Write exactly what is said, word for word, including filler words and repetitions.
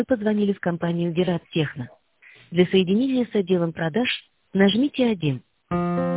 Вы позвонили в компанию Герат Техно. Для соединения с отделом продаж нажмите один.